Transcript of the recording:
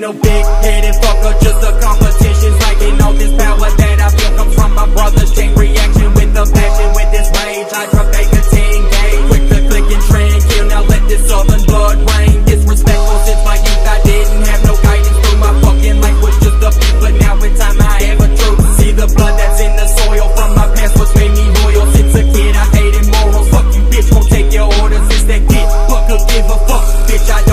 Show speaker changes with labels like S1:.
S1: no big-headed fucker, just a competition. Slacking all this power that I feel comes from my brother's chain reaction. With the passion, with this rage, I drop a 10 gauge. Quick to click and trend, kill, now let this southern blood rain. Disrespectful since my youth, I didn't have no guidance through my fucking language, just a beat. But now in time I have a truth. See the blood that's in the soil from my past, what's made me loyal. Since a kid I hated morals, fuck you bitch, won't take your orders. It's that kid, fuck, could give a fuck, bitch, I don't